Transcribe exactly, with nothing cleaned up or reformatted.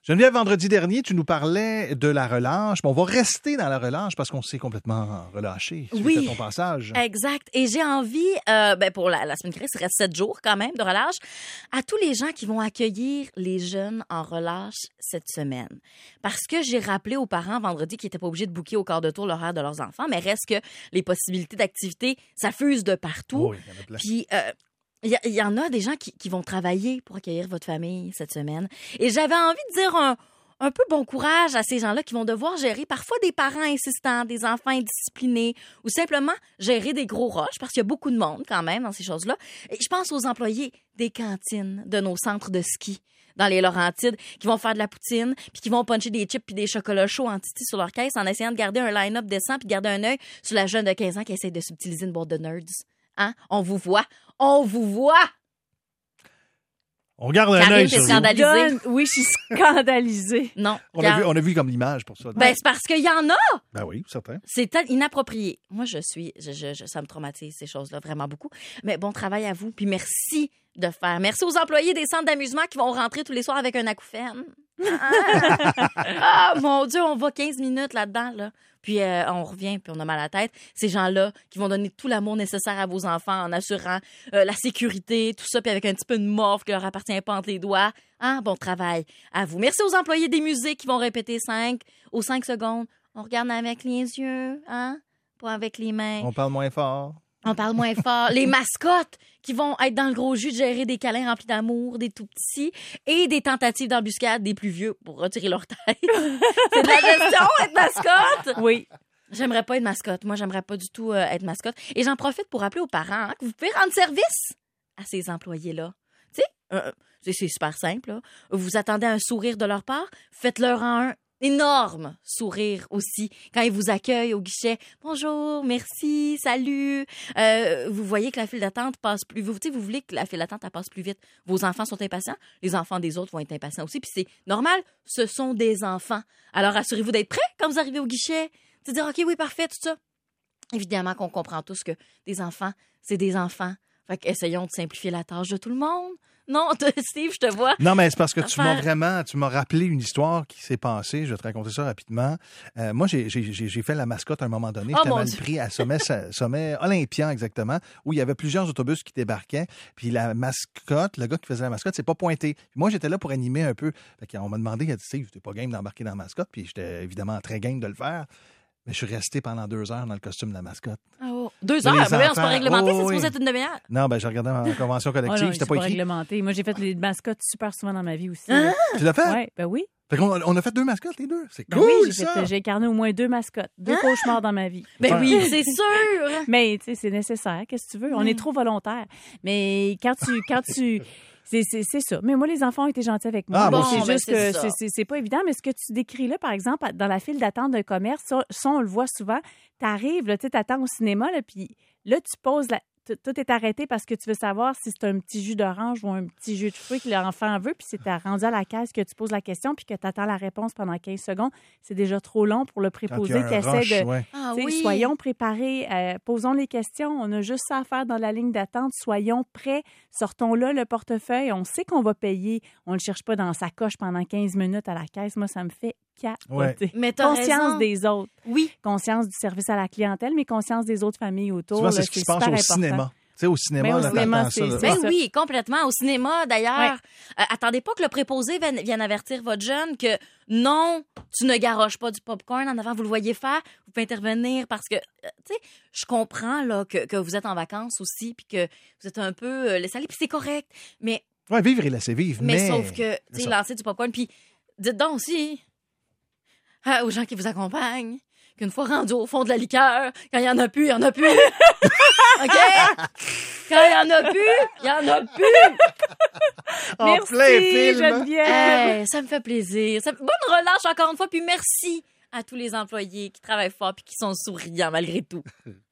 Geneviève, vendredi dernier, tu nous parlais de la relâche. Bon, on va rester dans la relâche parce qu'on s'est complètement relâché suite oui, à ton passage. Exact. Et j'ai envie, euh, ben pour la, la semaine qui reste, il reste sept jours quand même de relâche, à tous les gens qui vont accueillir les jeunes en relâche cette semaine. Parce que j'ai rappelé aux parents vendredi qu'ils n'étaient pas obligés de booker au quart de tour l'horaire de leurs enfants, mais reste que les possibilités d'activité, ça fuse de partout. Oh oui, il y en a plein. Puis... Euh, Il y, y en a des gens qui, qui vont travailler pour accueillir votre famille cette semaine. Et j'avais envie de dire un, un peu bon courage à ces gens-là qui vont devoir gérer parfois des parents insistants, des enfants indisciplinés ou simplement gérer des gros rushs parce qu'il y a beaucoup de monde quand même dans ces choses-là. Et je pense aux employés des cantines de nos centres de ski dans les Laurentides qui vont faire de la poutine puis qui vont puncher des chips puis des chocolats chauds en titi sur leur caisse en essayant de garder un line-up décent puis de garder un œil sur la jeune de quinze ans qui essaie de subtiliser une boîte de nerds. Hein? On vous voit. On vous voit! On garde un Karine, œil t'es sur vous. scandalisée. Donne- Oui, je suis scandalisée. Non. On a, regarde. vu, on a vu comme l'image pour ça. Ben, c'est parce qu'il y en a! Ben oui, certain. C'est tel- inapproprié. Moi, je suis... Je, je, je- ça me traumatise, ces choses-là, vraiment beaucoup. Mais bon travail à vous. Puis merci de faire. Merci aux employés des centres d'amusement qui vont rentrer tous les soirs avec un acouphène. Ah, ah, mon Dieu, on va quinze minutes là-dedans, là. Puis euh, on revient, puis on a mal à la tête. Ces gens-là qui vont donner tout l'amour nécessaire à vos enfants en assurant euh, la sécurité, tout ça, puis avec un petit peu de morve qui leur appartient pas entre les doigts. Hein? Bon travail à vous. Merci aux employés des musées qui vont répéter cinq aux cinq secondes. On regarde avec les yeux, hein? Pas avec les mains. On parle moins fort. On parle moins fort. Les mascottes qui vont être dans le gros jus de gérer des câlins remplis d'amour, des tout petits, et des tentatives d'embuscade des plus vieux pour retirer leur tête. C'est de la gestion, être mascotte! Oui. J'aimerais pas être mascotte. Moi, j'aimerais pas du tout euh, être mascotte. Et j'en profite pour rappeler aux parents hein, que vous pouvez rendre service à ces employés-là. Tu sais, euh, c'est, c'est super simple. Là. Vous attendez un sourire de leur part, faites-leur un énorme sourire aussi quand ils vous accueillent au guichet. Bonjour, merci, salut. Euh, vous voyez que la file d'attente passe plus vite. Vous, tu sais, vous voulez que la file d'attente elle passe plus vite. Vos enfants sont impatients. Les enfants des autres vont être impatients aussi. Puis c'est normal, ce sont des enfants. Alors assurez-vous d'être prêts quand vous arrivez au guichet. De dire, OK, oui, parfait, tout ça. Évidemment qu'on comprend tous que des enfants, c'est des enfants. Fait qu'essayons de simplifier la tâche de tout le monde. Non, Steve, je te vois. Non, mais c'est parce que tu Faire- m'as vraiment, tu m'as rappelé une histoire qui s'est passée. Je vais te raconter ça rapidement. Euh, moi, j'ai, j'ai, j'ai j'ai fait la mascotte à un moment donné. Oh, J'étais mon mal Dieu. pris à Sommet, Sommet Olympien, exactement, où il y avait plusieurs autobus qui débarquaient. Puis la mascotte, le gars qui faisait la mascotte, s'est pas pointé. Puis moi, j'étais là pour animer un peu. Fait qu'on m'a demandé, il a dit, Steve, t'es pas game d'embarquer dans la mascotte. Puis j'étais évidemment très game de le faire. Mais je suis resté pendant deux heures dans le costume de la mascotte. Oh, deux Mais heures, les mais voyons, c'est pas enfants, réglementé, oh, c'est oui. supposé être une demi-heure. Non, ben j'ai regardé en convention Oh collective, non, c'était c'est pas pas écrit. réglementé. Moi, j'ai fait les mascottes super souvent dans ma vie aussi. Hein? Tu l'as fait? Ouais, ben oui. Fait qu'on on a fait deux mascottes, les deux. C'est Ben cool, oui, j'ai, ça! fait- j'ai incarné au moins deux mascottes, deux cauchemars dans ma vie. Ben Ouais. oui, c'est sûr. Mais tu sais, c'est nécessaire. Qu'est-ce que tu veux? On est trop volontaire. Mais quand tu, quand tu, c'est, c'est, c'est ça. Mais moi, les enfants ont été gentils avec moi. Ah, moi c'est aussi. juste Bon, ben, c'est que ça. c'est, c'est, c'est pas évident. Mais ce que tu décris là, par exemple, dans la file d'attente d'un commerce, ça, ça, on le voit souvent. T'arrives, là, tu sais, t'attends au cinéma, là, puis là, tu poses la. t- Tout est arrêté parce que tu veux savoir si c'est un petit jus d'orange ou un petit jus de fruits que l'enfant veut, puis c'est à- rendu à la caisse que tu poses la question puis que tu attends la réponse pendant quinze secondes. C'est déjà trop long pour le Quand il y préposé a qui un essaie rush, de. ouais. Ah Tu sais, oui. Soyons préparés, euh, posons les questions. On a juste ça à faire dans la ligne d'attente. Soyons prêts. Sortons là le portefeuille. On sait qu'on va payer. On ne le cherche pas dans sa coche pendant quinze minutes à la caisse. Moi, ça me fait capoter. Mais t'as Conscience raison. des autres. Oui. Conscience du service à la clientèle, mais conscience des autres familles autour. Tu vois, c'est là, ce qui se passe super au important. cinéma. Tu sais, au cinéma, Ben, au là, cinéma, t'attends c'est- ça, là. c'est Ben ça. oui, complètement. Au cinéma, d'ailleurs, Ouais. euh, attendez pas que le préposé vienne, vienne avertir votre jeune que non, tu ne garoches pas du popcorn en avant, vous le voyez faire, vous pouvez intervenir parce que, euh, tu sais, je comprends là que, que vous êtes en vacances aussi puis que vous êtes un peu euh, laissé aller, puis c'est correct, mais, Ouais, vivre et laisser vivre. mais, Mais, sauf que, tu c'est sais, ça. lancer du popcorn, puis dites donc aussi ah, aux gens qui vous accompagnent qu'une fois rendu au fond de la liqueur, quand il y en a plus, il y en a plus. OK? Quand il y en a plus, il y en a plus. En Merci, plein film. Geneviève. Hey, ça me fait plaisir. Ça- Bonne relâche encore une fois, puis merci à tous les employés qui travaillent fort puis qui sont souriants malgré tout.